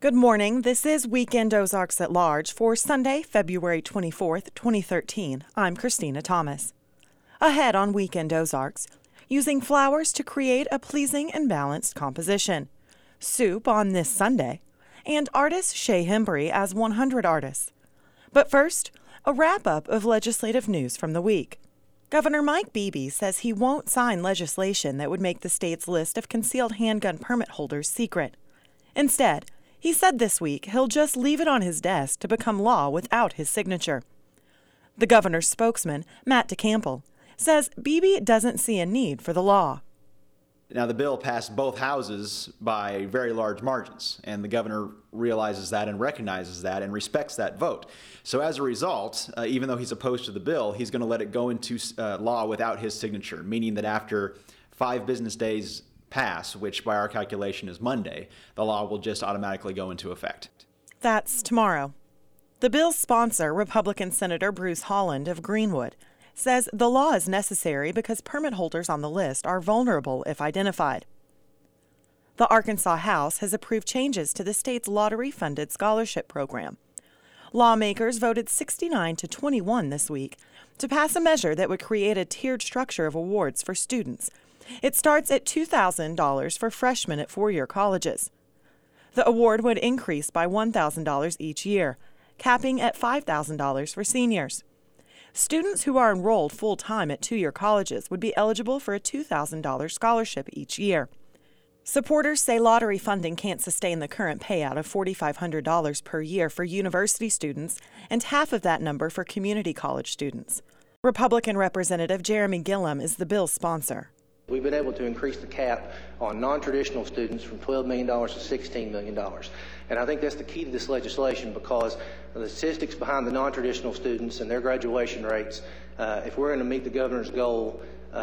Good morning. This is Weekend Ozarks at Large for Sunday, February 24th, 2013. I'm Christina Thomas. Ahead on Weekend Ozarks, using flowers to create a pleasing and balanced composition. Soup on this Sunday, and artist Shay Hembry as 100 artists. But first, a wrap-up of legislative news from the week. Governor Mike Beebe says he won't sign legislation that would make the state's list of concealed handgun permit holders secret. Instead, he said this week he'll just leave it on his desk to become law without his signature. The governor's spokesman, Matt DeCample, says Beebe doesn't see a need for the law. Now, the bill passed both houses by very large margins, and the governor realizes that and recognizes that and respects that vote. So as a result, even though he's opposed to the bill, he's going to let it go into law without his signature, meaning that after 5 business days pass, which by our calculation is Monday, the law will just automatically go into effect. That's tomorrow. The bill's sponsor, Republican Senator Bruce Holland of Greenwood, says the law is necessary because permit holders on the list are vulnerable if identified. The Arkansas House has approved changes to the state's lottery-funded scholarship program. Lawmakers voted 69-21 this week to pass a measure that would create a tiered structure of awards for students. It starts at $2,000 for freshmen at four-year colleges. The award would increase by $1,000 each year, capping at $5,000 for seniors. Students who are enrolled full-time at two-year colleges would be eligible for a $2,000 scholarship each year. Supporters say lottery funding can't sustain the current payout of $4,500 per year for university students and half of that number for community college students. Republican Representative Jeremy Gillum is the bill's sponsor. We've been able to increase the cap on non-traditional students from $12 million to $16 million. And I think that's the key to this legislation because the statistics behind the non-traditional students and their graduation rates, if we're going to meet the governor's goal,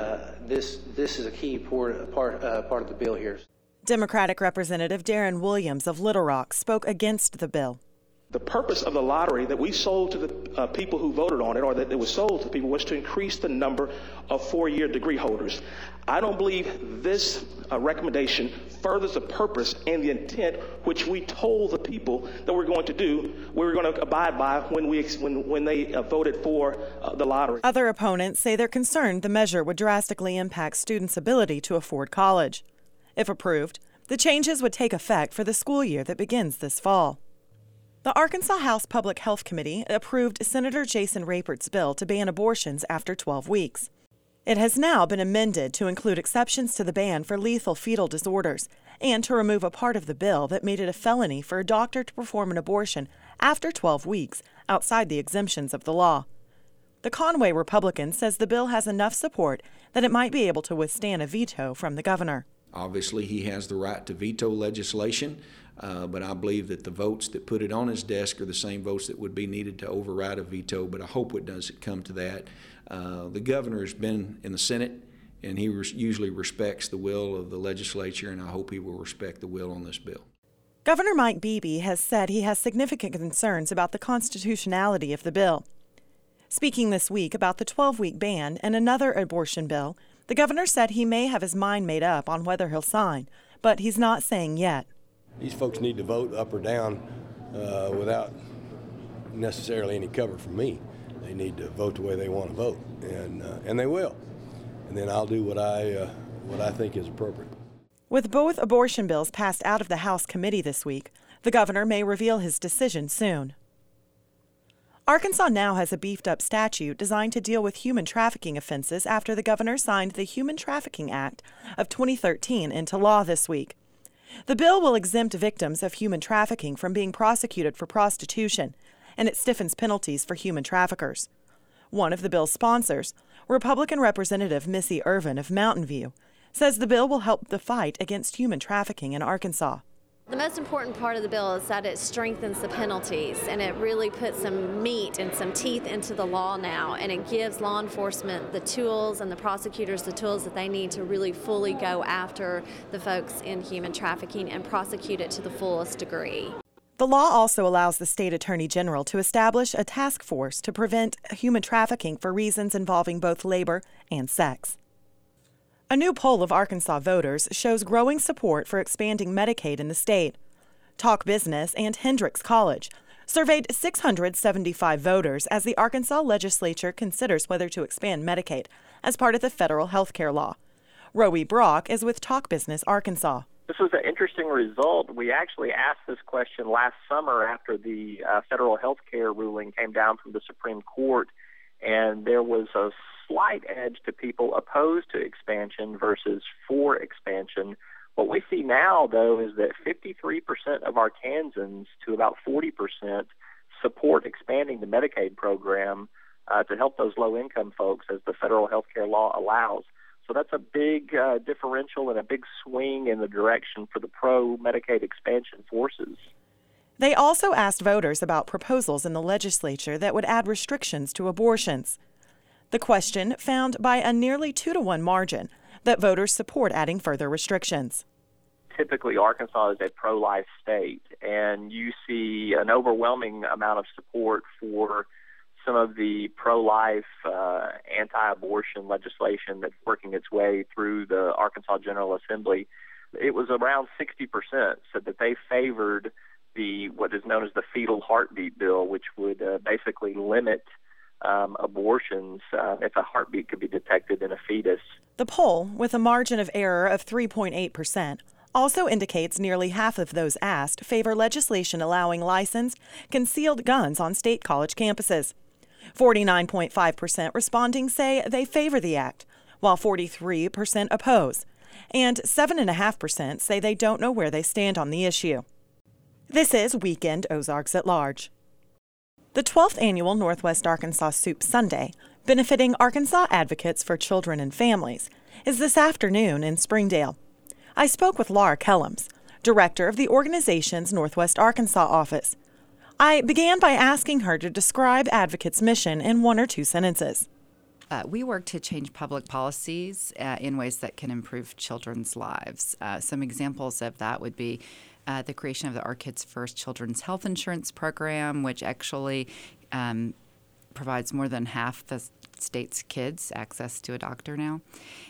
this is a key part of the bill here. Democratic Representative Darren Williams of Little Rock spoke against the bill. The purpose of the lottery that we sold to the people who voted on it, or that it was sold to people, was to increase the number of four-year degree holders. I don't believe this recommendation furthers the purpose and the intent which we told the people that we're going to do, we were going to abide by when they voted for the lottery. Other opponents say they're concerned the measure would drastically impact students' ability to afford college. If approved, the changes would take effect for the school year that begins this fall. The Arkansas House Public Health Committee approved Senator Jason Rapert's bill to ban abortions after 12 weeks. It has now been amended to include exceptions to the ban for lethal fetal disorders and to remove a part of the bill that made it a felony for a doctor to perform an abortion after 12 weeks outside the exemptions of the law. The Conway Republican says the bill has enough support that it might be able to withstand a veto from the governor. Obviously, he has the right to veto legislation, but I believe that the votes that put it on his desk are the same votes that would be needed to override a veto, but I hope it doesn't come to that. The governor has been in the Senate, and he usually respects the will of the legislature, and I hope he will respect the will on this bill. Governor Mike Beebe has said he has significant concerns about the constitutionality of the bill. Speaking this week about the 12-week ban and another abortion bill, the governor said he may have his mind made up on whether he'll sign, but he's not saying yet. These folks need to vote up or down without necessarily any cover from me. They need to vote the way they want to vote, and they will. And then I'll do what I think is appropriate. With both abortion bills passed out of the House committee this week, the governor may reveal his decision soon. Arkansas now has a beefed-up statute designed to deal with human trafficking offenses after the governor signed the Human Trafficking Act of 2013 into law this week. The bill will exempt victims of human trafficking from being prosecuted for prostitution, and it stiffens penalties for human traffickers. One of the bill's sponsors, Republican Representative Missy Irvin of Mountain View, says the bill will help the fight against human trafficking in Arkansas. The most important part of the bill is that it strengthens the penalties, and it really puts some meat and some teeth into the law now, and it gives law enforcement the tools and the prosecutors the tools that they need to really fully go after the folks in human trafficking and prosecute it to the fullest degree. The law also allows the state attorney general to establish a task force to prevent human trafficking for reasons involving both labor and sex. A new poll of Arkansas voters shows growing support for expanding Medicaid in the state. Talk Business, and Hendrix College surveyed 675 voters as the Arkansas legislature considers whether to expand Medicaid as part of the federal health care law. Rowie Brock is with Talk Business Arkansas. This was an interesting result. We actually asked this question last summer after the federal health care ruling came down from the Supreme Court, and there was a slight edge to people opposed to expansion versus for expansion. What we see now, though, is that 53% of Arkansans to about 40% support expanding the Medicaid program to help those low-income folks as the federal health care law allows. So that's a big differential and a big swing in the direction for the pro-Medicaid expansion forces. They also asked voters about proposals in the legislature that would add restrictions to abortions. The question found by a nearly 2-to-1 margin that voters support adding further restrictions. Typically, Arkansas is a pro-life state, and you see an overwhelming amount of support for some of the pro-life, anti-abortion legislation that's working its way through the Arkansas General Assembly. It was around 60% said that they favored what is known as the fetal heartbeat bill, which would basically limit abortions if a heartbeat could be detected in a fetus. The poll, with a margin of error of 3.8%, also indicates nearly half of those asked favor legislation allowing licensed, concealed guns on state college campuses. 49.5% responding say they favor the act, while 43% oppose, and 7.5% say they don't know where they stand on the issue. This is Weekend Ozarks at Large. The 12th annual Northwest Arkansas Soup Sunday, benefiting Arkansas Advocates for Children and Families, is this afternoon in Springdale. I spoke with Laura Kellums, director of the organization's Northwest Arkansas office. I began by asking her to describe Advocates' mission in 1 or 2 sentences. We work to change public policies in ways that can improve children's lives. Some examples of that would be the creation of the Our Kids First Children's Health Insurance Program, which actually provides more than half the state's kids access to a doctor now.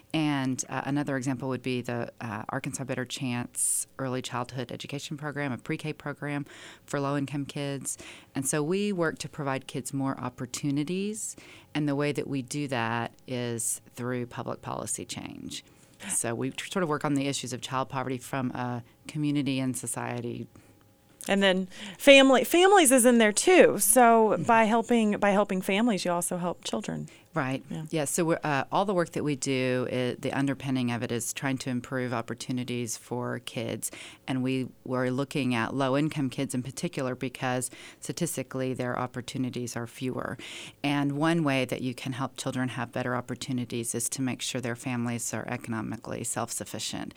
And another example would be the Arkansas Better Chance Early Childhood Education Program, a pre-K program for low-income kids. And so we work to provide kids more opportunities, and the way that we do that is through public policy change. So we sort of work on the issues of child poverty from a community and society. And then families is in there too. So by helping families, you also help children. Right. Yeah. So all the work that we do, the underpinning of it is trying to improve opportunities for kids. And we're looking at low-income kids in particular because statistically their opportunities are fewer. And one way that you can help children have better opportunities is to make sure their families are economically self-sufficient.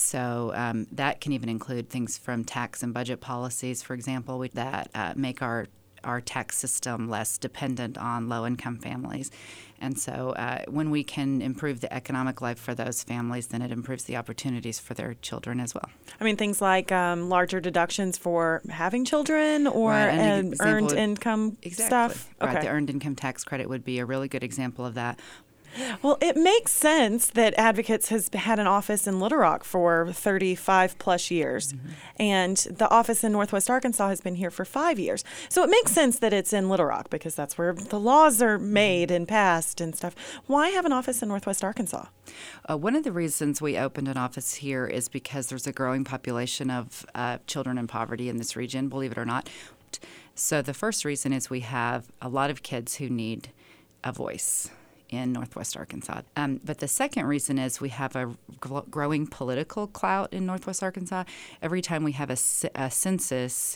So that can even include things from tax and budget policies, for example, that make our tax system less dependent on low-income families. And so when we can improve the economic life for those families, then it improves the opportunities for their children as well. I mean, things like larger deductions for having children or earned income stuff? Right, Okay. the earned income tax credit would be a really good example of that. Well, it makes sense that Advocates has had an office in Little Rock for 35 plus years, and the office in Northwest Arkansas has been here for 5 years. So it makes sense that it's in Little Rock because that's where the laws are made and passed and stuff. Why have an office in Northwest Arkansas? One of the reasons we opened an office here is because there's a growing population of children in poverty in this region, believe it or not. So the first reason is we have a lot of kids who need a voice in Northwest Arkansas. But the second reason is we have a growing political clout in Northwest Arkansas. Every time we have a census,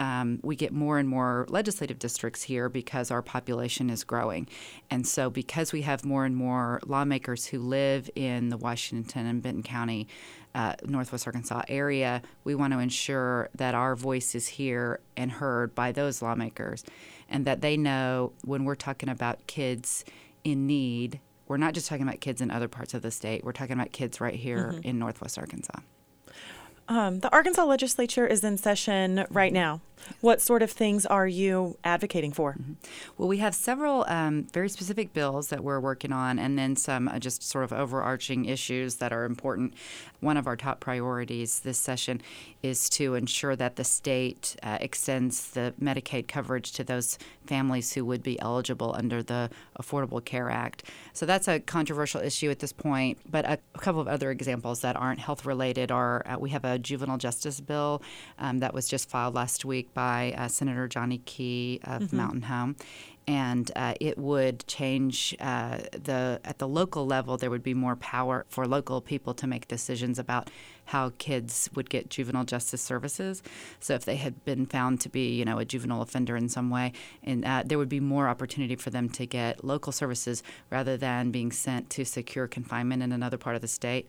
we get more and more legislative districts here because our population is growing. And so because we have more and more lawmakers who live in the Washington and Benton County, Northwest Arkansas area, we want to ensure that our voice is here and heard by those lawmakers, and that they know when we're talking about kids in need, we're not just talking about kids in other parts of the state. We're talking about kids right here in Northwest Arkansas. The Arkansas legislature is in session right now. What sort of things are you advocating for? Well, we have several very specific bills that we're working on, and then some just sort of overarching issues that are important. One of our top priorities this session is to ensure that the state extends the Medicaid coverage to those families who would be eligible under the Affordable Care Act. So that's a controversial issue at this point, but a couple of other examples that aren't health related are we have a juvenile justice bill that was just filed last week by Senator Johnny Key of Mountain Home. And it would change at the local level, there would be more power for local people to make decisions about how kids would get juvenile justice services. So if they had been found to be, a juvenile offender in some way, and there would be more opportunity for them to get local services rather than being sent to secure confinement in another part of the state.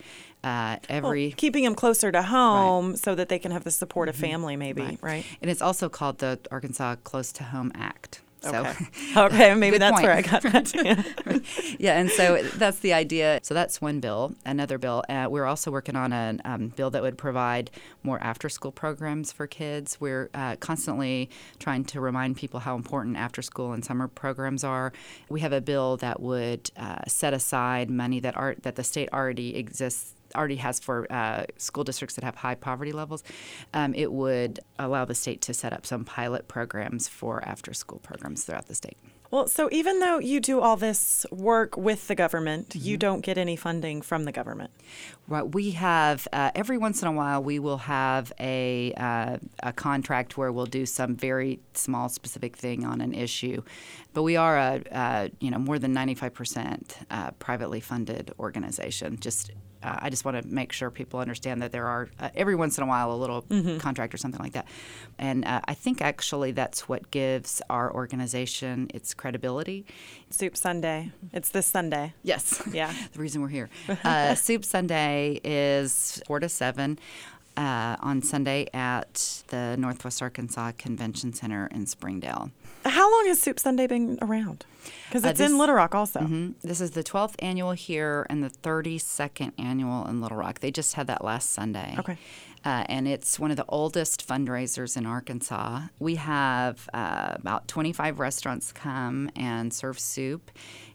Keeping them closer to home so that they can have the support of family, maybe, right? And it's also called the Arkansas Close to Home Act. So, okay, maybe that's point. where I got that. Yeah, and so that's the idea. So that's one bill. Another bill, we're also working on a bill that would provide more after-school programs for kids. We're constantly trying to remind people how important after-school and summer programs are. We have a bill that would set aside money that the state already has for school districts that have high poverty levels. It would allow the state to set up some pilot programs for after-school programs throughout the state. Well, so even though you do all this work with the government, you don't get any funding from the government. Right. We have every once in a while we will have a contract where we'll do some very small specific thing on an issue, but we are a more than 95% privately funded organization. I just want to make sure people understand that there are every once in a while a little contract or something like that. And I think actually that's what gives our organization its credibility. Soup Sunday. It's this Sunday. Yes. Yeah. The reason we're here. Soup Sunday is 4 to 7 on Sunday at the Northwest Arkansas Convention Center in Springdale. How long has Soup Sunday been around? Because it's in Little Rock also. This is the 12th annual here and the 32nd annual in Little Rock. They just had that last Sunday. Okay. And it's one of the oldest fundraisers in Arkansas. We have about 25 restaurants come and serve soup.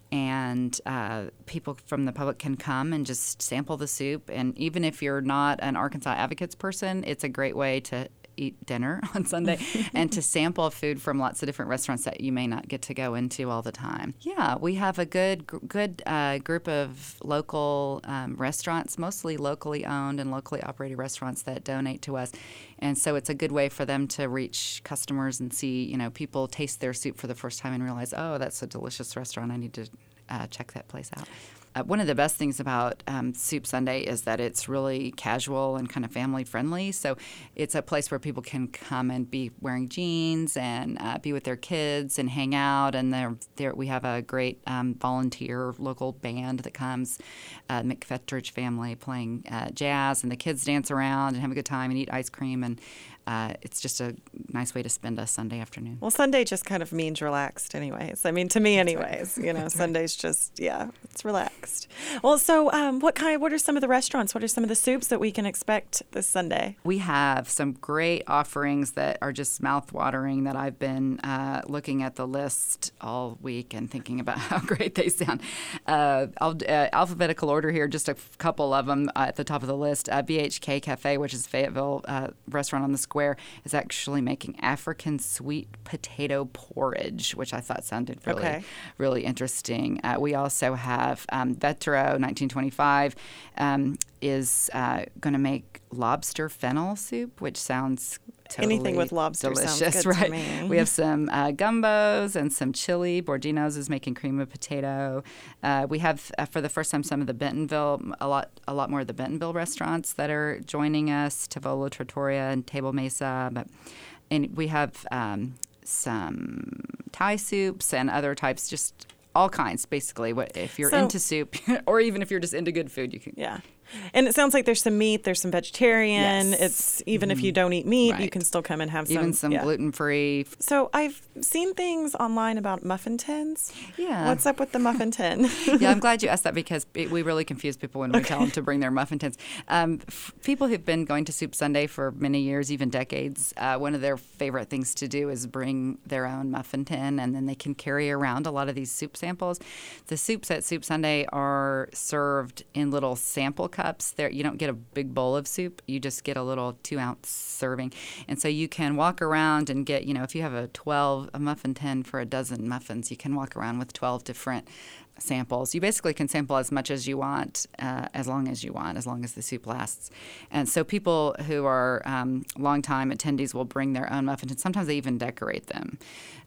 And people from the public can come and just sample the soup. And even if you're not an Arkansas Advocates person, it's a great way to eat dinner on Sunday and to sample food from lots of different restaurants that you may not get to go into all the time. Yeah, we have a good group of local restaurants, mostly locally owned and locally operated restaurants that donate to us. And so it's a good way for them to reach customers and see, people taste their soup for the first time and realize, oh, that's a delicious restaurant. I need to check that place out. One of the best things about Soup Sunday is that it's really casual and kind of family friendly. So it's a place where people can come and be wearing jeans and be with their kids and hang out. And we have a great volunteer local band that comes, McFetridge family playing jazz, and the kids dance around and have a good time and eat ice cream. And it's just a nice way to spend a Sunday afternoon. Well, Sunday just kind of means relaxed anyways. I mean, to me anyways, Sunday's just, it's relaxed. Well, so what are some of the restaurants? What are some of the soups that we can expect this Sunday? We have some great offerings that are just mouth-watering that I've been looking at the list all week and thinking about how great they sound. Alphabetical order here, just a couple of them at the top of the list. BHK Cafe, which is Fayetteville restaurant on the Square, is actually making African sweet potato porridge, which I thought sounded really interesting. We also have Vetro 1925 is going to make lobster fennel soup, which sounds totally anything with lobster delicious, sounds good right? to me. We have some gumbos and some chili. Bordino's is making cream of potato. We have, for the first time, some of the Bentonville, a lot more of the Bentonville restaurants that are joining us, Tavolo, Trattoria, and Table Mesa. And we have some Thai soups and other types, just all kinds, basically. If you're into soup, or even if you're just into good food, you can. Yeah. And it sounds like there's some meat, there's some vegetarian. Yes. It's even if you don't eat meat, you Right. can still come and have Even some gluten-free. So I've seen things online about muffin tins. Yeah. What's up with the muffin tin? Yeah, I'm glad you asked that because we really confuse people when we tell them to bring their muffin tins. People who've been going to Soup Sunday for many years, even decades, one of their favorite things to do is bring their own muffin tin, and then they can carry around a lot of these soup samples. The soups at Soup Sunday are served in little sample cups. You don't get a big bowl of soup. You just get a little 2-ounce serving. And so you can walk around and get, if you have a muffin tin for a dozen muffins, you can walk around with 12 different samples. You basically can sample as much as you want, as long as the soup lasts. And so people who are longtime attendees will bring their own muffin tins. Sometimes they even decorate them.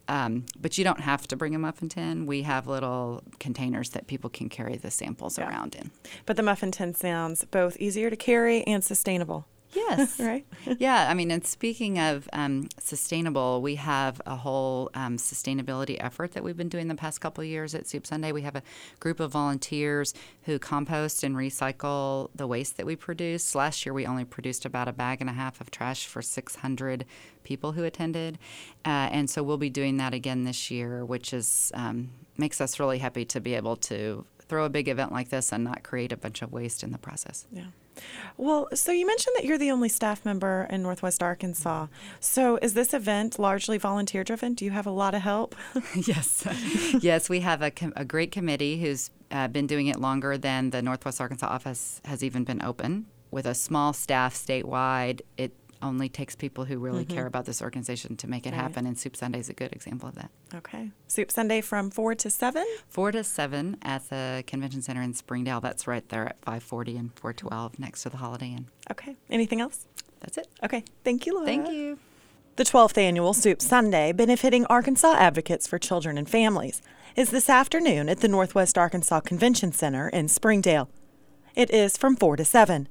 But you don't have to bring a muffin tin. We have little containers that people can carry the samples around in. But the muffin tin sounds both easier to carry and sustainable. Yes. Right? Yeah. I mean, and speaking of sustainable, we have a whole sustainability effort that we've been doing the past couple of years at Soup Sunday. We have a group of volunteers who compost and recycle the waste that we produce. Last year, we only produced about 1.5 bags of trash for 600 people who attended. And so we'll be doing that again this year, which is makes us really happy to be able to throw a big event like this and not create a bunch of waste in the process. Yeah. Well, so you mentioned that you're the only staff member in Northwest Arkansas. So is this event largely volunteer driven? Do you have a lot of help? Yes. Yes, we have a great committee who's been doing it longer than the Northwest Arkansas office has even been open. With a small staff statewide, it only takes people who really care about this organization to make it happen, and Soup Sunday is a good example of that. Okay. Soup Sunday from 4 to 7? 4 to 7 at the Convention Center in Springdale. That's right there at 540 and 412 next to the Holiday Inn. Okay. Anything else? That's it. Okay. Thank you, Laura. Thank you. The 12th annual Soup Sunday, benefiting Arkansas Advocates for Children and Families, is this afternoon at the Northwest Arkansas Convention Center in Springdale. It is from 4 to 7.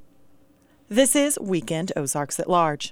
This is Weekend Ozarks at Large.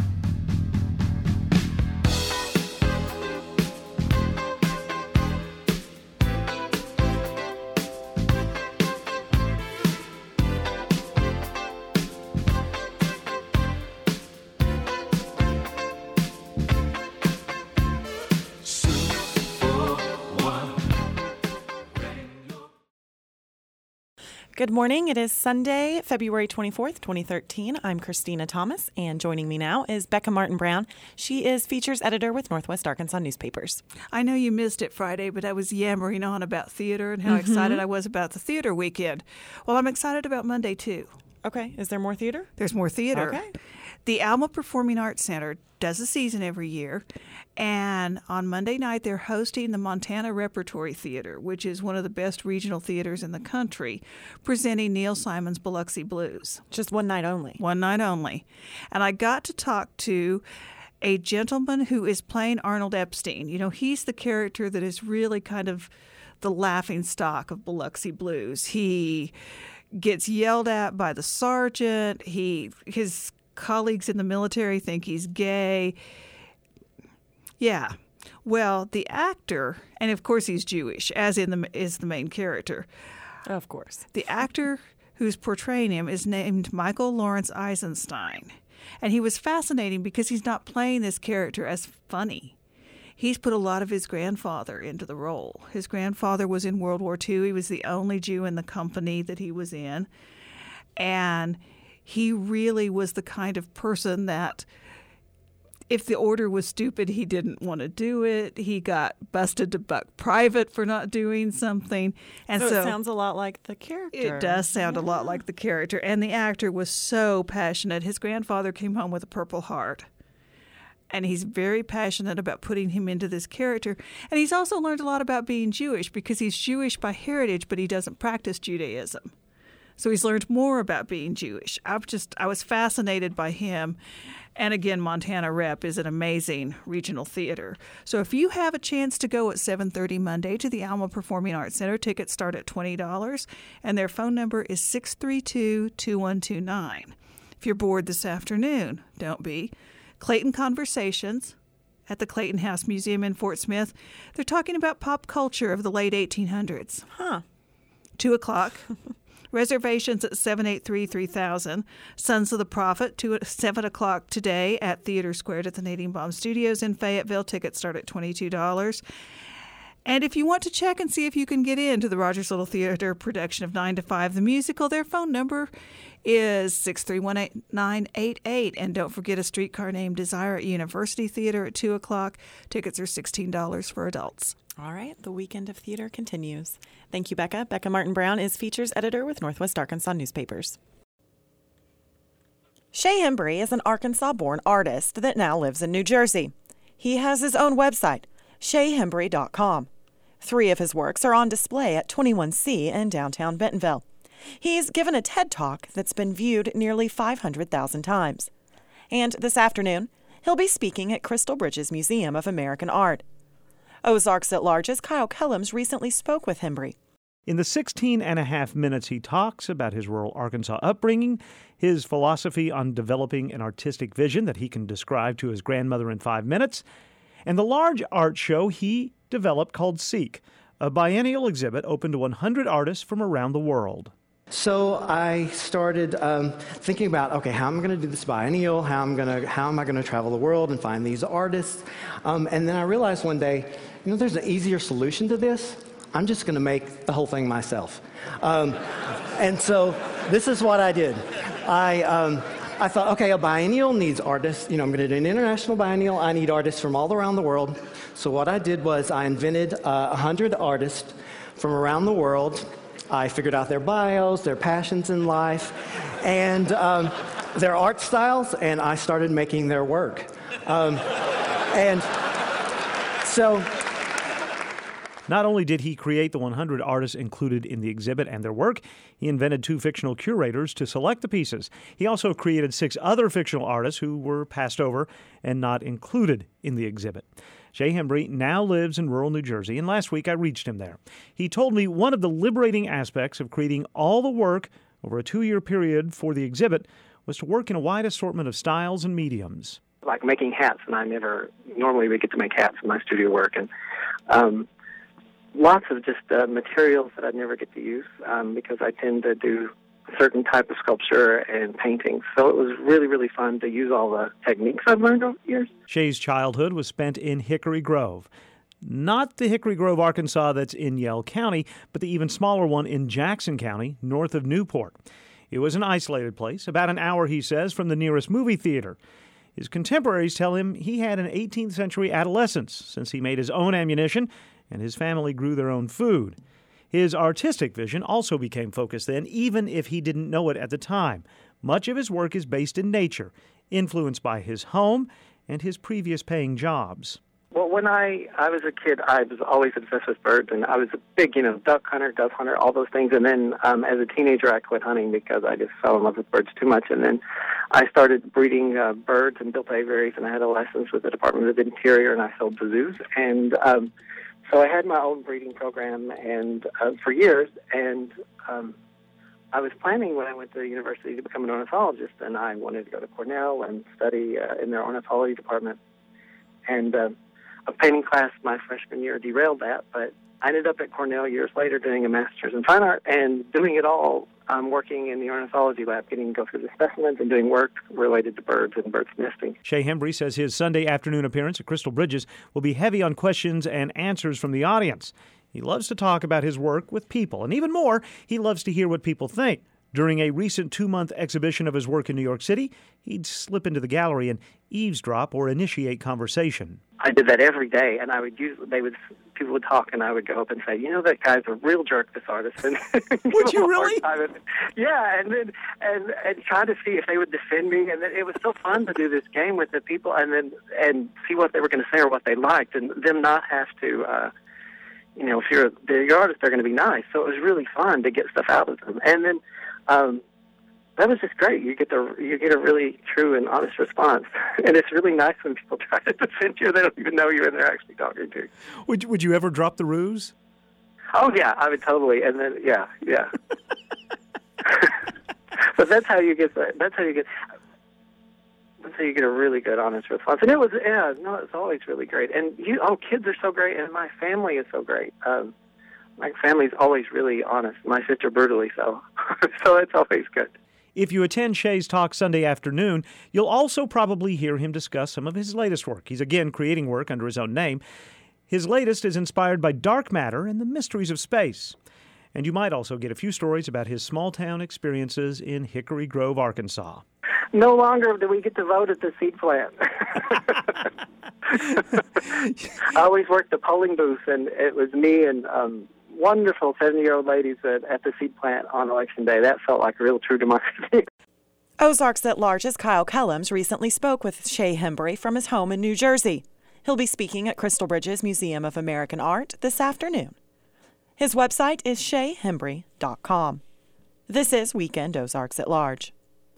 Good morning. It is Sunday, February 24th, 2013. I'm Christina Thomas, and joining me now is Becca Martin Brown. She is features editor with Northwest Arkansas Newspapers. I know you missed it Friday, but I was yammering on about theater and how excited I was about the theater weekend. Well, I'm excited about Monday, too. Okay. Is there more theater? There's more theater. Okay. The Alma Performing Arts Center does a season every year, and on Monday night they're hosting the Montana Repertory Theater, which is one of the best regional theaters in the country, presenting Neil Simon's Biloxi Blues. Just one night only. One night only. And I got to talk to a gentleman who is playing Arnold Epstein. You know, he's the character that is really kind of the laughing stock of Biloxi Blues. He gets yelled at by the sergeant. His colleagues in the military think he's gay. Yeah. Well, the actor, and of course he's Jewish, as is the main character. Of course. The actor who's portraying him is named Michael Lawrence Eisenstein. And he was fascinating because he's not playing this character as funny. He's put a lot of his grandfather into the role. His grandfather was in World War II. He was the only Jew in the company that he was in. And he really was the kind of person that if the order was stupid, he didn't want to do it. He got busted to buck private for not doing something. And so it sounds a lot like the character. It does sound a lot like the character. And the actor was so passionate. His grandfather came home with a Purple Heart. And he's very passionate about putting him into this character. And he's also learned a lot about being Jewish because he's Jewish by heritage, but he doesn't practice Judaism. So he's learned more about being Jewish. I was fascinated by him. And again, Montana Rep is an amazing regional theater. So if you have a chance to go at 7:30 Monday to the Alma Performing Arts Center, tickets start at $20, and their phone number is 632-2129. If you're bored this afternoon, don't be. Clayton Conversations at the Clayton House Museum in Fort Smith. They're talking about pop culture of the late 1800s. 2 o'clock. Reservations at 783-3000. Sons of the Prophet, 7 o'clock today at Theater Squared at the Nadine Baum Studios in Fayetteville. Tickets start at $22. And if you want to check and see if you can get into the Rogers Little Theater production of 9 to 5, the musical, their phone number is 631-8988. And don't forget A Streetcar Named Desire at University Theater at 2 o'clock. Tickets are $16 for adults. All right, the weekend of theater continues. Thank you, Becca. Becca Martin-Brown is features editor with Northwest Arkansas Newspapers. Shay Hembry is an Arkansas-born artist that now lives in New Jersey. He has his own website, shayhembry.com. 3 of his works are on display at 21C in downtown Bentonville. He's given a TED Talk that's been viewed nearly 500,000 times. And this afternoon, he'll be speaking at Crystal Bridges Museum of American Art. Ozarks at Large's Kyle Kellums recently spoke with Hembry. In the 16.5 minutes, he talks about his rural Arkansas upbringing, his philosophy on developing an artistic vision that he can describe to his grandmother in 5 minutes, and the large art show he developed called Seek, a biennial exhibit open to 100 artists from around the world. So I started thinking about, okay, how am I going to do this biennial? How am I going to travel the world and find these artists? And then I realized one day, there's an easier solution to this. I'm just going to make the whole thing myself. And so this is what I did. I thought, okay, a biennial needs artists. I'm going to do an international biennial. I need artists from all around the world. So what I did was I invented 100 artists from around the world. I figured out their bios, their passions in life, and their art styles, and I started making their work. And so... Not only did he create the 100 artists included in the exhibit and their work, he invented 2 fictional curators to select the pieces. He also created 6 other fictional artists who were passed over and not included in the exhibit. Shay Hembry now lives in rural New Jersey, and last week I reached him there. He told me one of the liberating aspects of creating all the work over a 2-year period for the exhibit was to work in a wide assortment of styles and mediums. Like making hats, and normally we get to make hats in my studio work, and lots of just materials that I'd never get to use because I tend to do a certain type of sculpture and painting. So it was really, really fun to use all the techniques I've learned over the years. Shay's childhood was spent in Hickory Grove. Not the Hickory Grove, Arkansas that's in Yell County, but the even smaller one in Jackson County, north of Newport. It was an isolated place, about an hour, he says, from the nearest movie theater. His contemporaries tell him he had an 18th century adolescence since he made his own ammunition and his family grew their own food. His artistic vision also became focused then, even if he didn't know it at the time. Much of his work is based in nature, influenced by his home and his previous paying jobs. Well, when I was a kid, I was always obsessed with birds, and I was a big, duck hunter, dove hunter, all those things. And then as a teenager, I quit hunting because I just fell in love with birds too much. And then I started breeding birds and built aviaries, and I had a license with the Department of the Interior, and I sold to zoos. And so I had my own breeding program and for years, and I was planning when I went to university to become an ornithologist, and I wanted to go to Cornell and study in their ornithology department. And a painting class my freshman year derailed that, but I ended up at Cornell years later doing a master's in fine art and doing it all, working in the ornithology lab, getting to go through the specimens and doing work related to birds and birds nesting. Shay Hembry says his Sunday afternoon appearance at Crystal Bridges will be heavy on questions and answers from the audience. He loves to talk about his work with people, and even more, he loves to hear what people think. During a recent 2-month exhibition of his work in New York City, he'd slip into the gallery and eavesdrop or initiate conversation. I did that every day, and people would talk, and I would go up and say, that guy's a real jerk, this artist. And would you really? Yeah, and try to see if they would defend me, and then it was so fun to do this game with the people, and see what they were going to say or what they liked, and them not have to. If you're the artist, they're going to be nice. So it was really fun to get stuff out of them, and then. That was just great. You get a really true and honest response, and it's really nice when people try to defend you. They don't even know you, and they're actually talking to you. Would you ever drop the ruse? Oh yeah, I would totally. And then yeah. But that's how you get a really good, honest response. And it's always really great. And kids are so great, and my family is so great. My family's always really honest. My sister brutally so. so it's always good. If you attend Shay's talk Sunday afternoon, you'll also probably hear him discuss some of his latest work. He's again creating work under his own name. His latest is inspired by dark matter and the mysteries of space. And you might also get a few stories about his small-town experiences in Hickory Grove, Arkansas. No longer do we get to vote at the seed plant. I always worked the polling booth, and it was me and wonderful 70-year-old ladies at the seed plant on Election Day. That felt like a real true democracy. Ozarks at Large's Kyle Kellums recently spoke with Shay Hembree from his home in New Jersey. He'll be speaking at Crystal Bridges Museum of American Art this afternoon. His website is shayhembree.com. This is Weekend Ozarks at Large.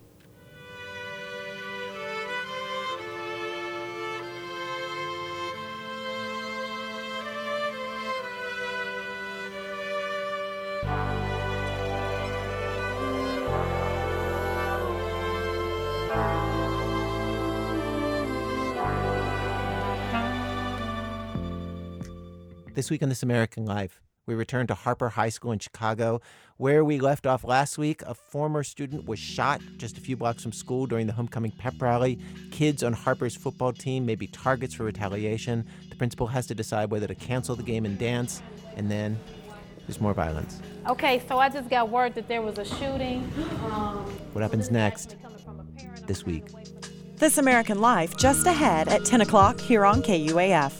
This week on This American Life, we return to Harper High School in Chicago, where we left off last week. A former student was shot just a few blocks from school during the homecoming pep rally. Kids on Harper's football team may be targets for retaliation. The principal has to decide whether to cancel the game and dance, and then there's more violence. Okay, so I just got word that there was a shooting. What happens next this week? This American Life just ahead at 10 o'clock here on KUAF.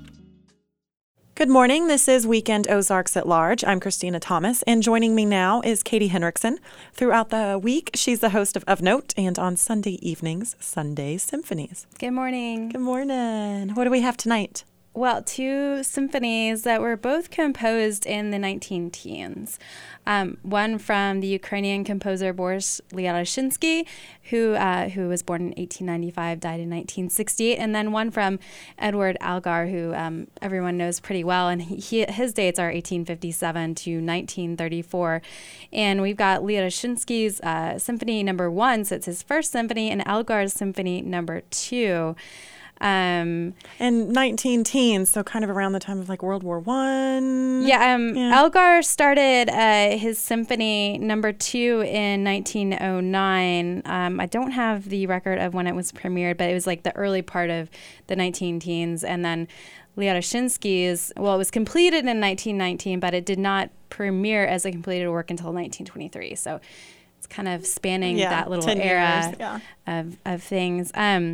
Good morning. This is Weekend Ozarks at Large. I'm Christina Thomas, and joining me now is Katie Henriksen. Throughout the week, she's the host of Note, and on Sunday evenings, Sunday Symphonies. Good morning. Good morning. What do we have tonight? Well, two symphonies that were both composed in the 19-teens. One from the Ukrainian composer Boris Lyaroshinsky, who was born in 1895, died in 1968, and then one from Edward Elgar, who everyone knows pretty well, and his dates are 1857 to 1934. And we've got Lyaroshinsky's Symphony No. 1, so it's his first symphony, and Elgar's Symphony No. 2. And 19 teens, so kind of around the time of like World War I. Elgar started his Symphony No. 2 in 1909. I don't have the record of when it was premiered, but it was like the early part of the 19 teens. And then Lyaroshinsky's, it was completed in 1919, but it did not premiere as a completed work until 1923. So it's kind of spanning that little era of things.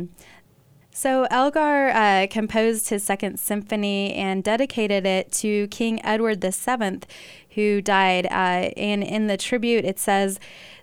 So Elgar composed his second symphony and dedicated it to King Edward VII, who died. And in the tribute, it says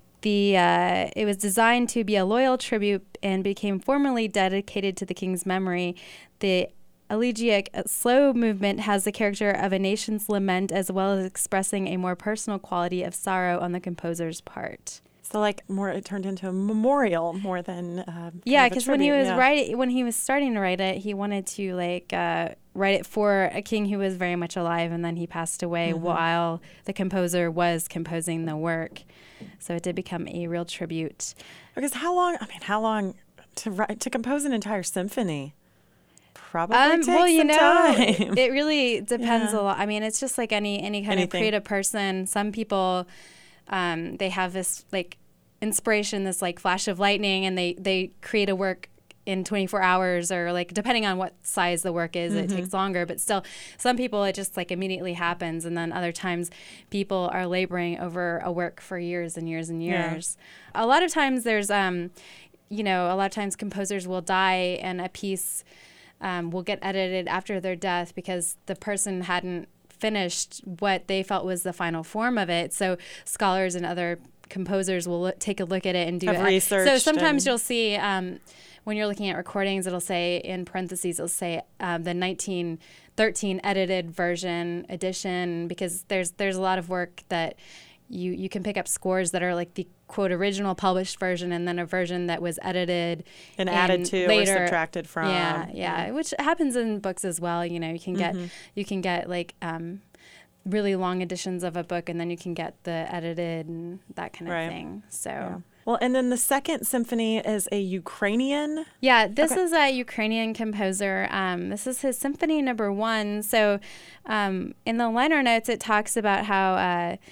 it was designed to be a loyal tribute and became formally dedicated to the king's memory. The elegiac slow movement has the character of a nation's lament, as well as expressing a more personal quality of sorrow on the composer's part. So it turned into a memorial more than because when he was starting to write it, he wanted to write it for a king who was very much alive, and then he passed away while the composer was composing the work. So it did become a real tribute. Because how long to compose an entire symphony? Probably takes some time. It really depends a lot. I mean, it's just like any kind of creative person. Some people they have this inspiration, this flash of lightning, and they create a work in 24 hours, or depending on what size the work is, it takes longer. But still, some people it just immediately happens, and then other times people are laboring over a work for years and years and years. Yeah. A lot of times there's a lot of times composers will die, and a piece will get edited after their death because the person hadn't finished what they felt was the final form of it. So scholars and other composers will take a look at it and do research. So sometimes you'll see when you're looking at recordings, it'll say in parentheses, it'll say the 1913 edited edition, because there's a lot of work that you can pick up scores that are the quote original published version, and then a version that was edited and added to later, or subtracted from. Yeah, which happens in books as well. You can get really long editions of a book, and then you can get the edited and that kind of thing. So. Yeah. Well, and then the second symphony is a Ukrainian. Yeah, this is a Ukrainian composer. This is his Symphony No. 1. So in the liner notes, it talks about how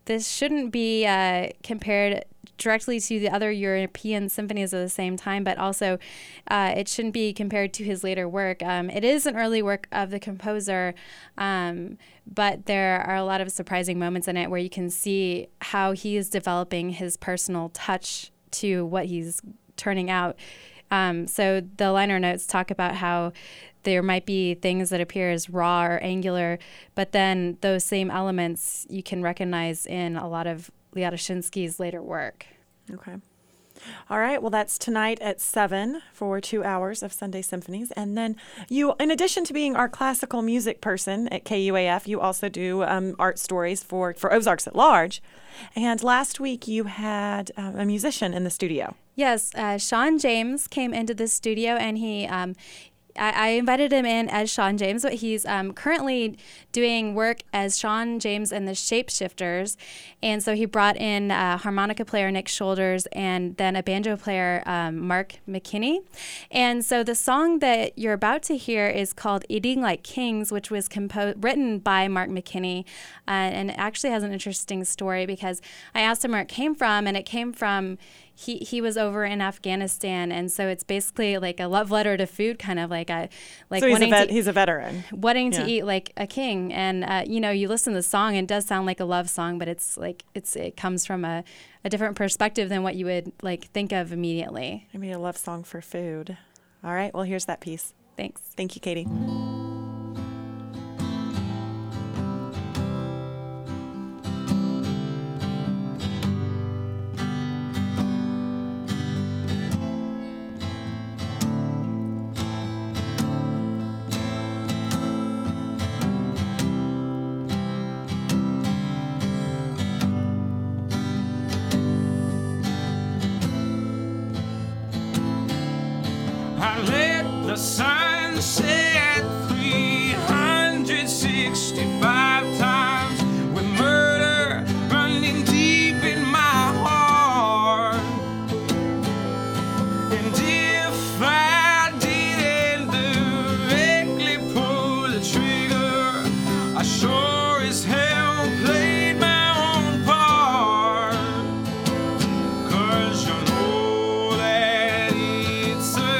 this shouldn't be compared directly to the other European symphonies of the same time, but also it shouldn't be compared to his later work. It is an early work of the composer, but there are a lot of surprising moments in it where you can see how he is developing his personal touch to what he's turning out. So the liner notes talk about how there might be things that appear as raw or angular, but then those same elements you can recognize in a lot of Liatushinsky's later work. Okay. All right. Well, that's tonight at 7 for 2 hours of Sunday Symphonies. And then you, in addition to being our classical music person at KUAF, you also do art stories for Ozarks at Large. And last week you had a musician in the studio. Yes. Sean James came into the studio, and I invited him in as Sean James, but he's currently doing work as Sean James and the Shapeshifters. And so he brought in harmonica player Nick Shoulders and then a banjo player, Mark McKinney. And so the song that you're about to hear is called Eating Like Kings, which was written by Mark McKinney. And it actually has an interesting story because I asked him where it came from, and it came from he was over in Afghanistan, and so it's basically like a love letter to food, kind of like so he's a veteran wanting to eat like a king. And you listen to the song, and it does sound like a love song, but it comes from a different perspective than what you would think of immediately. Maybe a love song for food. All right, well, here's that piece. Thanks. Thank you, Katie. The sun set 365 times with murder running deep in my heart. And if I didn't directly pull the trigger, I sure as hell played my own part. 'Cause you know that it's a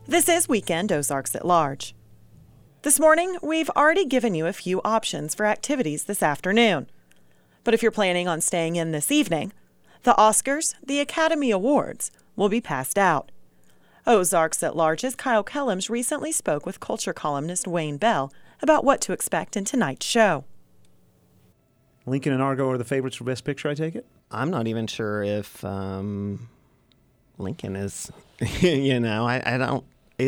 This is Weekend Ozarks at Large. This morning, we've already given you a few options for activities this afternoon. But if you're planning on staying in this evening, the Oscars, the Academy Awards, will be passed out. Ozarks at Large's Kyle Kellums recently spoke with culture columnist Wayne Bell about what to expect in tonight's show. Lincoln and Argo are the favorites for Best Picture, I take it? I'm not even sure if Lincoln is, I don't.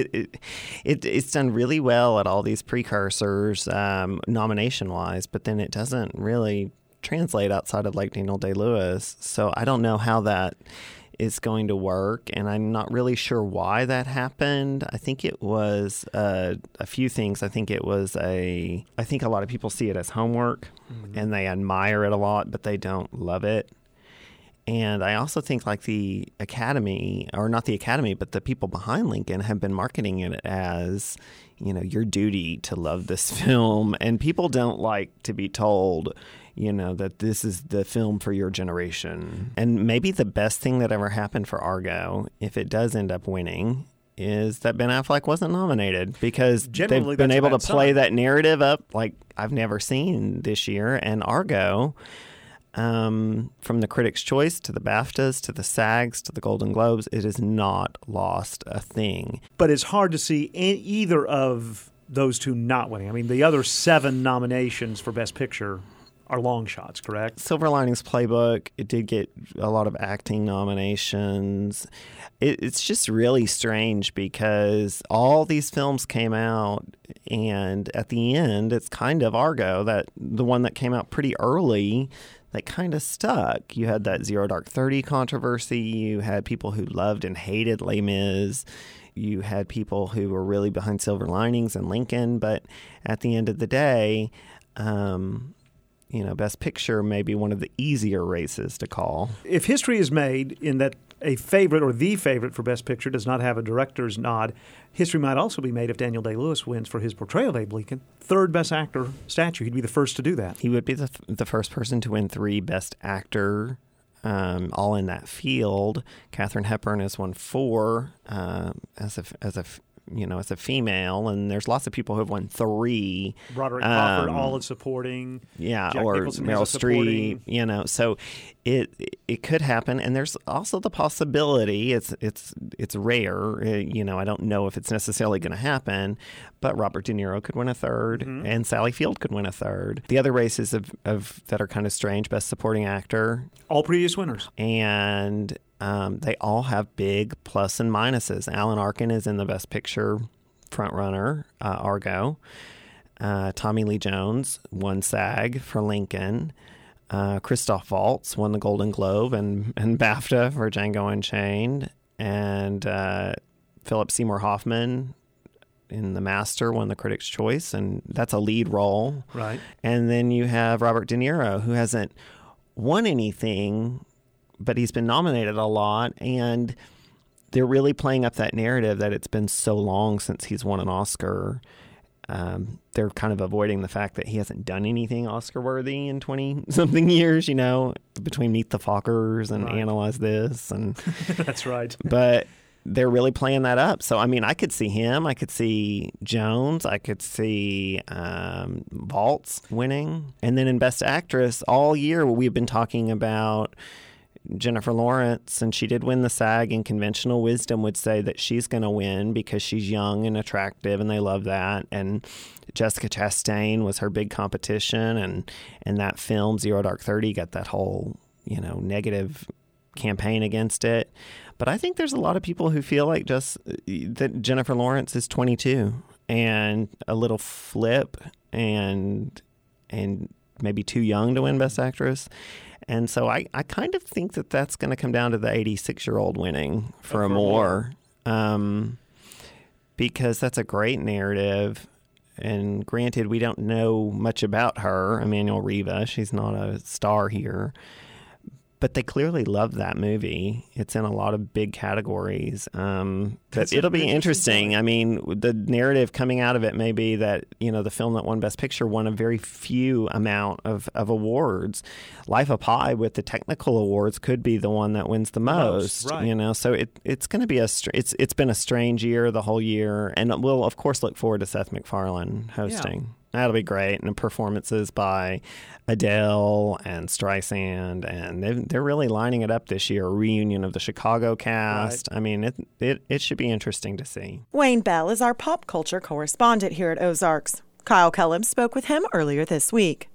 It's done really well at all these precursors, nomination-wise, but then it doesn't really translate outside of like Daniel Day-Lewis. So I don't know how that is going to work, and I'm not really sure why that happened. I think it was a few things. I think a lot of people see it as homework, and they admire it a lot, but they don't love it. And I also think like the Academy, or not the Academy, but the people behind Lincoln have been marketing it as, your duty to love this film. And people don't like to be told, that this is the film for your generation. And maybe the best thing that ever happened for Argo, if it does end up winning, is that Ben Affleck wasn't nominated, because they've been able to play that narrative up like I've never seen this year. And Argo, from the Critics' Choice to the BAFTAs to the SAGs to the Golden Globes, it has not lost a thing. But it's hard to see either of those two not winning. I mean, the other 7 nominations for Best Picture are long shots, correct? Silver Linings Playbook, it did get a lot of acting nominations. It's just really strange because all these films came out, and at the end, it's kind of Argo, the one that came out pretty early, that kind of stuck. You had that Zero Dark 30 controversy. You had people who loved and hated Les Mis. You had people who were really behind Silver Linings and Lincoln. But at the end of the day, Best Picture may be one of the easier races to call. If history is made in that a favorite or the favorite for Best Picture does not have a director's nod, history might also be made if Daniel Day-Lewis wins for his portrayal of Abe Lincoln. 3rd Best Actor statue. He'd be the first to do that. He would be the first person to win 3 Best Actor, all in that field. Katharine Hepburn has won 4 as a female, and there's lots of people who have won 3. Broderick Crawford, all in supporting. Yeah, Jack or Nicholson Meryl Streep. So it could happen, and there's also the possibility. It's rare. I don't know if it's necessarily going to happen, but Robert De Niro could win a 3rd, and Sally Field could win a 3rd. The other races of that are kind of strange: Best Supporting Actor, all previous winners, and they all have big plus and minuses. Alan Arkin is in the Best Picture frontrunner, Argo. Tommy Lee Jones won SAG for Lincoln. Christoph Waltz won the Golden Globe and BAFTA for Django Unchained. And Philip Seymour Hoffman in The Master won the Critics' Choice, and that's a lead role. Right. And then you have Robert De Niro, who hasn't won anything, but he's been nominated a lot, and they're really playing up that narrative that it's been so long since he's won an Oscar. They're kind of avoiding the fact that he hasn't done anything Oscar-worthy in 20-something years, between Meet the Fockers and Analyze This. And that's right. But they're really playing that up. So, I mean, I could see him. I could see Jones. I could see Waltz winning. And then in Best Actress, all year we've been talking about Jennifer Lawrence, and she did win the SAG, and conventional wisdom would say that she's going to win because she's young and attractive, and they love that. And Jessica Chastain was her big competition, and that film, Zero Dark 30, got that whole, negative campaign against it. But I think there's a lot of people who feel like just that Jennifer Lawrence is 22 and a little flip and maybe too young to win Best Actress. And so I kind of think that that's going to come down to the 86-year-old winning for Amour, because that's a great narrative. And granted, we don't know much about her, Emmanuel Riva. She's not a star here. But they clearly love that movie. It's in a lot of big categories. But it'll be interesting. I mean, the narrative coming out of it may be that, the film that won Best Picture won a very few amount of awards. Life of Pi with the technical awards could be the one that wins the most. Right. So it's going to be it's been a strange year the whole year. And we'll, of course, look forward to Seth MacFarlane hosting. Yeah. That'll be great. And performances by Adele and Streisand. And they're really lining it up this year. A reunion of the Chicago cast. Right. I mean, it should be interesting to see. Wayne Bell is our pop culture correspondent here at Ozarks. Kyle Kellum spoke with him earlier this week.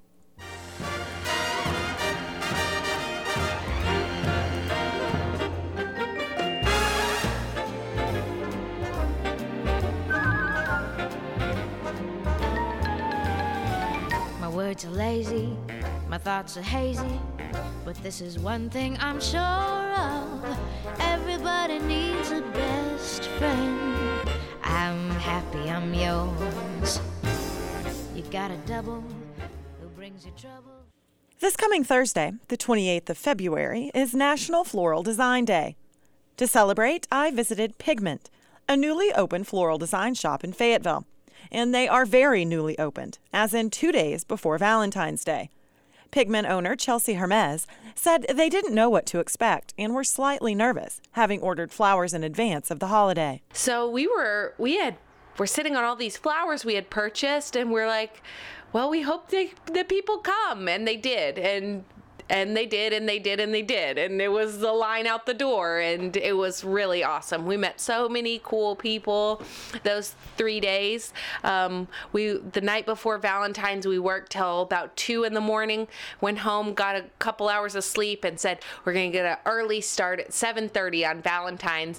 Words are lazy, my thoughts are hazy, but this is one thing I'm sure of. Everybody needs a best friend. I'm happy I'm yours. You got a double who brings you trouble. This coming Thursday, the 28th of February, is National Floral Design Day. To celebrate, I visited Pigment, a newly opened floral design shop in Fayetteville. And they are very newly opened, as in 2 days before Valentine's Day. Pigment owner Chelsea Hermes said they didn't know what to expect and were slightly nervous, having ordered flowers in advance of the holiday. So we're sitting on all these flowers we had purchased, and we're like, well, we hope that people come, and they did, and they did, and they did, and they did. And it was the line out the door, and it was really awesome. We met so many cool people those 3 days. The night before Valentine's, we worked till about 2 a.m, went home, got a couple hours of sleep, and said, we're going to get an early start at 7:30 on Valentine's,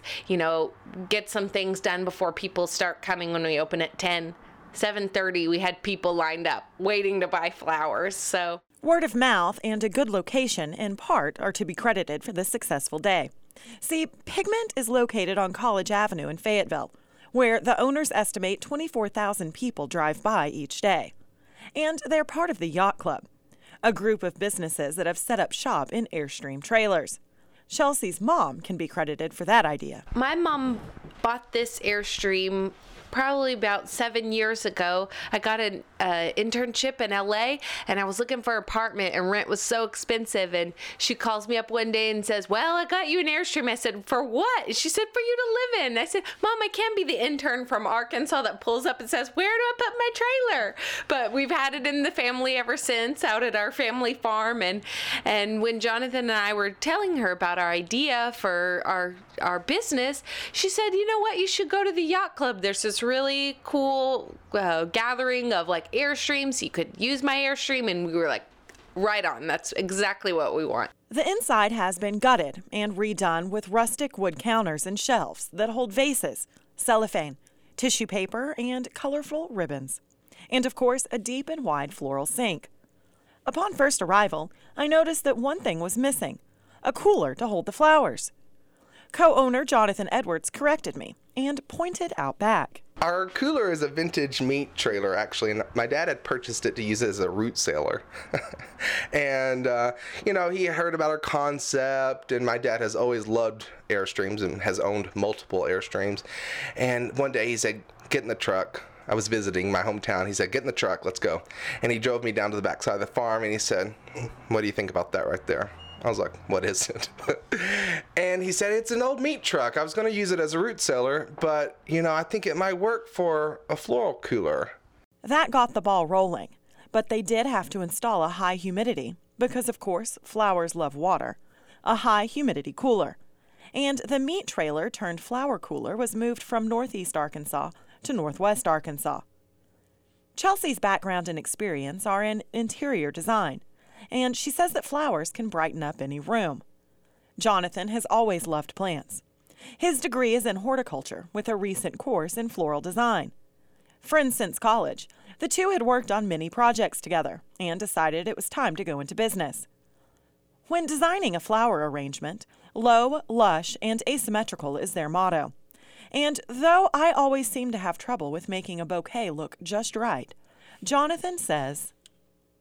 get some things done before people start coming when we open at 10. 7:30, we had people lined up waiting to buy flowers. So word of mouth and a good location, in part, are to be credited for this successful day. See, Pigment is located on College Avenue in Fayetteville, where the owners estimate 24,000 people drive by each day. And they're part of the Yacht Club, a group of businesses that have set up shop in Airstream trailers. Chelsea's mom can be credited for that idea. My mom bought this Airstream probably about 7 years ago. I got an internship in LA, and I was looking for an apartment, and rent was so expensive. And she calls me up one day and says, well, I got you an Airstream. I said, for what? She said, for you to live in. I said, Mom, I can't be the intern from Arkansas that pulls up and says, where do I put my trailer? But we've had it in the family ever since, out at our family farm. And when Jonathan and I were telling her about our idea for our business, she said, you know what, you should go to the Yacht Club. There's this really cool gathering of like Airstreams. You could use my Airstream. And we were like, right on. That's exactly what we want. The inside has been gutted and redone with rustic wood counters and shelves that hold vases, cellophane, tissue paper, and colorful ribbons. And of course, a deep and wide floral sink. Upon first arrival, I noticed that one thing was missing: a cooler to hold the flowers. Co-owner Jonathan Edwards corrected me and pointed out back. Our cooler is a vintage meat trailer, actually, and my dad had purchased it to use it as a root sailor. And, he heard about our concept, and my dad has always loved Airstreams and has owned multiple Airstreams. And one day he said, get in the truck. I was visiting my hometown. He said, get in the truck, let's go. And he drove me down to the backside of the farm, and he said, what do you think about that right there? I was like, what is it? And he said, it's an old meat truck. I was going to use it as a root cellar, but, I think it might work for a floral cooler. That got the ball rolling, but they did have to install a high humidity, because, of course, flowers love water, a high humidity cooler. And the meat trailer turned flower cooler was moved from northeast Arkansas to northwest Arkansas. Chelsea's background and experience are in interior design, and she says that flowers can brighten up any room. Jonathan has always loved plants. His degree is in horticulture with a recent course in floral design. Friends since college, the two had worked on many projects together and decided it was time to go into business. When designing a flower arrangement, low, lush, and asymmetrical is their motto. And though I always seem to have trouble with making a bouquet look just right, Jonathan says,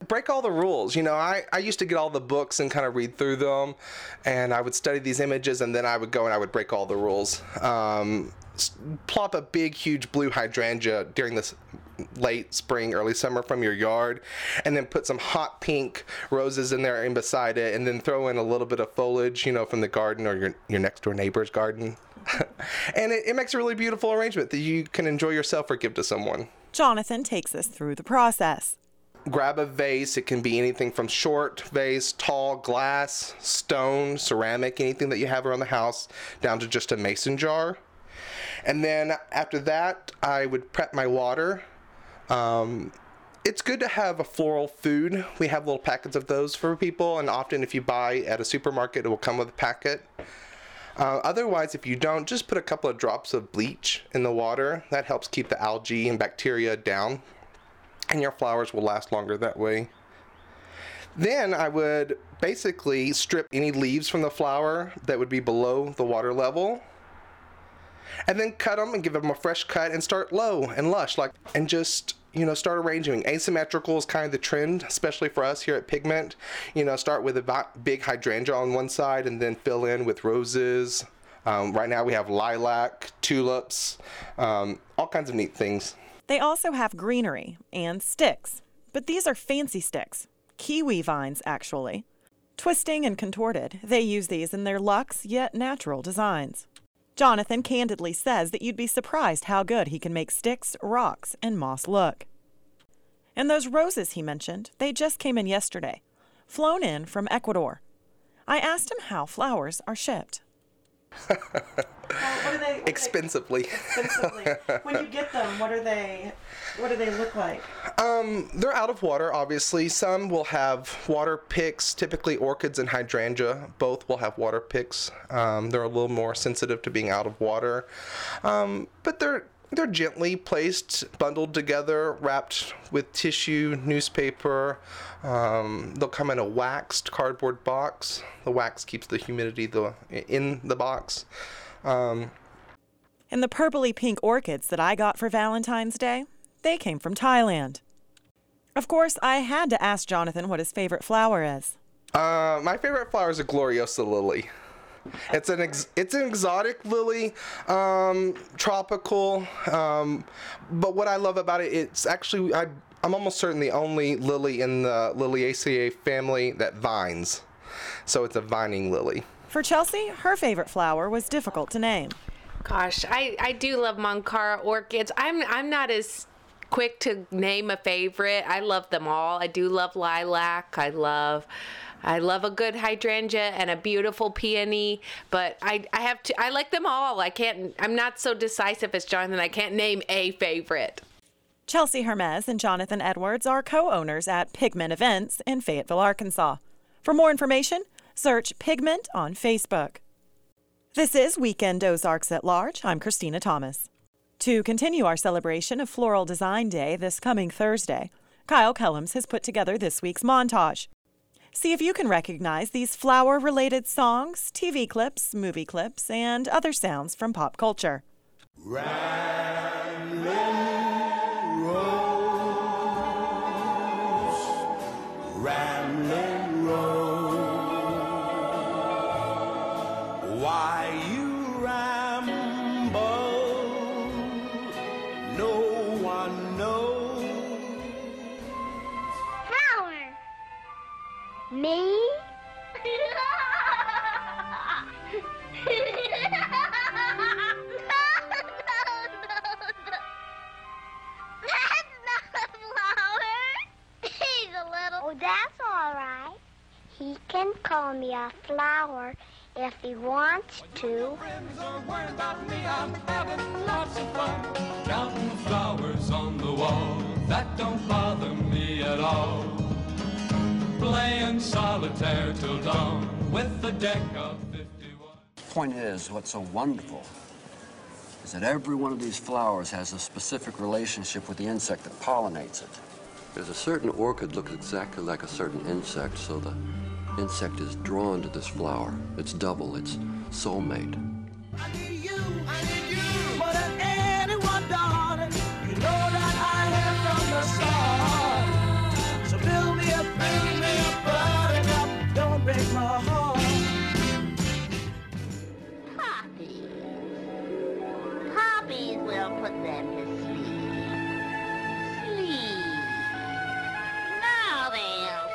break all the rules. You know, I used to get all the books and kind of read through them, and I would study these images, and then I would go and I would break all the rules. Plop a big, huge blue hydrangea during this late spring, early summer from your yard, and then put some hot pink roses in there and beside it, and then throw in a little bit of foliage, you know, from the garden or your next door neighbor's garden. And it makes a really beautiful arrangement that you can enjoy yourself or give to someone. Jonathan takes us through the process. Grab a vase. It can be anything from short vase, tall, glass, stone, ceramic, anything that you have around the house, down to just a mason jar. And then after that, I would prep my water. It's good to have a floral food. We have little packets of those for people, and often if you buy at a supermarket, it will come with a packet. Otherwise, if you don't, just put a couple of drops of bleach in the water. That helps keep the algae and bacteria down, and your flowers will last longer that way. Then I would basically strip any leaves from the flower that would be below the water level, and then cut them and give them a fresh cut and start low and lush, and just, you know, start arranging. Asymmetrical is kind of the trend, especially for us here at Pigment. You know, start with a big hydrangea on one side and then fill in with roses. Right now we have lilac, tulips, all kinds of neat things. They also have greenery and sticks, but these are fancy sticks. Kiwi vines, actually. Twisting and contorted, they use these in their luxe yet natural designs. Jonathan candidly says that you'd be surprised how good he can make sticks, rocks, and moss look. And those roses he mentioned, they just came in yesterday, flown in from Ecuador. I asked him how flowers are shipped. Expensively. When you get them, what do they look like? They're out of water, obviously. Some will have water picks, typically orchids and hydrangea. Both will have water picks. They're a little more sensitive to being out of water. But they're gently placed, bundled together, wrapped with tissue, newspaper. They'll come in a waxed cardboard box. The wax keeps the humidity in the box. And the purpley pink orchids that I got for Valentine's Day, they came from Thailand. Of course, I had to ask Jonathan what his favorite flower is. My favorite flower is a Gloriosa lily. It's an exotic lily, tropical, but what I love about it, it's actually, I'm almost certain the only lily in the Liliaceae family that vines. So it's a vining lily. For Chelsea, her favorite flower was difficult to name. Gosh, I do love Moncara orchids. I'm not as quick to name a favorite. I love them all. I do love lilac. I love a good hydrangea and a beautiful peony, but I like them all. I'm not so decisive as Jonathan. I can't name a favorite. Chelsea Hermes and Jonathan Edwards are co-owners at Pigment Events in Fayetteville, Arkansas. For more information, search Pigment on Facebook. This is Weekend Ozarks at Large. I'm Christina Thomas. To continue our celebration of Floral Design Day this coming Thursday, Kyle Kellums has put together this week's montage. See if you can recognize these flower-related songs, TV clips, movie clips, and other sounds from pop culture. Ramblin' Rose, why you ramble, no one knows. Flower. Me? Oh, that's all right. He can call me a flower if he wants to. Friends are worried about me, I'm having lots of fun. Counting flowers on the wall, that don't bother me at all. Playing solitaire till dawn with the deck of 51. The point is, what's so wonderful is that every one of these flowers has a specific relationship with the insect that pollinates it. There's a certain orchid that looks exactly like a certain insect, so the insect is drawn to this flower. It's double, it's soulmate. I need you more than anyone, darling. You know that I am from the start. So build me a puppies will put them to sleep. Sleep. Now they'll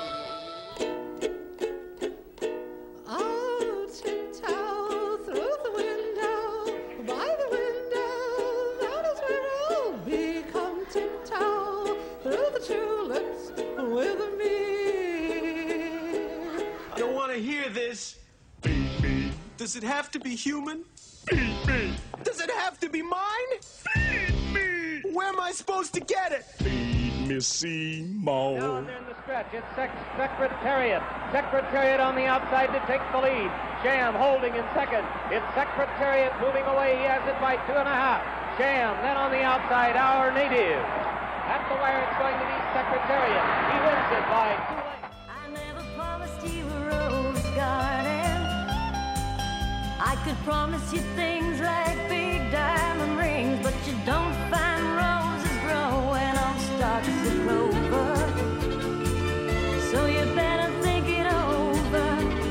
sleep. I'll tiptoe through the window, by the window, that is where I'll be. Come tiptoe through the tulips with me. I don't want to hear this. Beep, beep. Does it have to be human? Beep, beep. Does it have to be mine? Feed me. Where am I supposed to get it? Feed me, Seymour. Down in the stretch, it's Secretariat. Secretariat on the outside to take the lead. Sham holding in second. It's Secretariat moving away. He has it by 2.5. Sham then on the outside, Our Native. At the wire, it's going to be Secretariat. He wins it by 2 lengths. I never promised you a rose garden. I could promise you things like big diamond rings, but you don't find roses growing on stalks of clover. So you better think it over.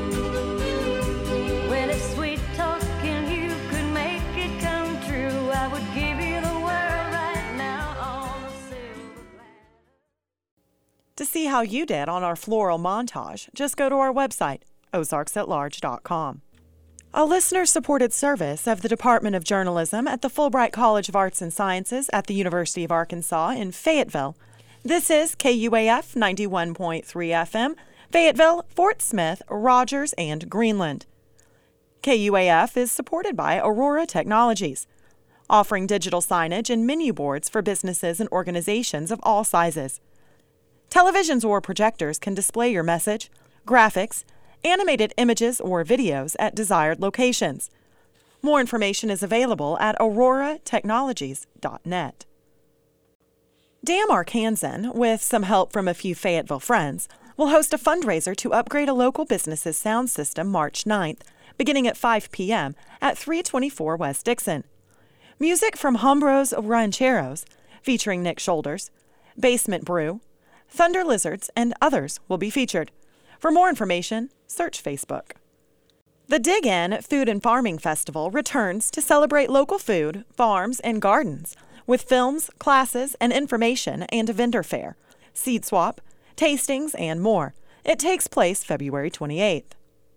Well, if sweet talking you could make it come true, I would give you the world right now on a silver platter. To see how you did on our floral montage, just go to our website, ozarksatlarge.com. A listener-supported service of the Department of Journalism at the Fulbright College of Arts and Sciences at the University of Arkansas in Fayetteville. This is KUAF 91.3 FM, Fayetteville, Fort Smith, Rogers, and Greenland. KUAF is supported by Aurora Technologies, offering digital signage and menu boards for businesses and organizations of all sizes. Televisions or projectors can display your message, graphics, animated images or videos at desired locations. More information is available at auroratechnologies.net. Dam Arkansan, with some help from a few Fayetteville friends, will host a fundraiser to upgrade a local business's sound system March 9th, beginning at 5 p.m. at 324 West Dixon. Music from Hombros Rancheros, featuring Nick Shoulders, Basement Brew, Thunder Lizards, and others will be featured. For more information, search Facebook. The Dig In Food and Farming Festival returns to celebrate local food, farms, and gardens with films, classes, and information and a vendor fair, seed swap, tastings, and more. It takes place February 28th.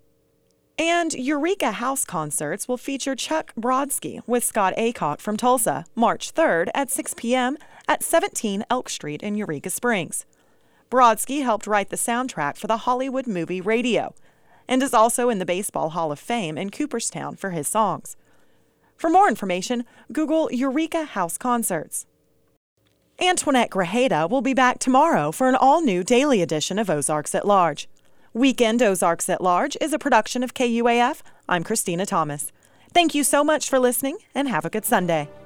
And Eureka House Concerts will feature Chuck Brodsky with Scott Aycock from Tulsa, March 3rd at 6 p.m. at 17 Elk Street in Eureka Springs. Brodsky helped write the soundtrack for the Hollywood movie Radio and is also in the Baseball Hall of Fame in Cooperstown for his songs. For more information, Google Eureka House Concerts. Antoinette Grajeda will be back tomorrow for an all-new daily edition of Ozarks at Large. Weekend Ozarks at Large is a production of KUAF. I'm Christina Thomas. Thank you so much for listening, and have a good Sunday.